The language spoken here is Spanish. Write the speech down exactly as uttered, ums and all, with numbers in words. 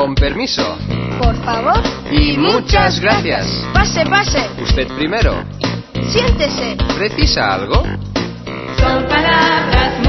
Con permiso. Por favor. Y muchas gracias. Pase, pase. Usted primero. Siéntese. ¿Precisa algo? Son palabras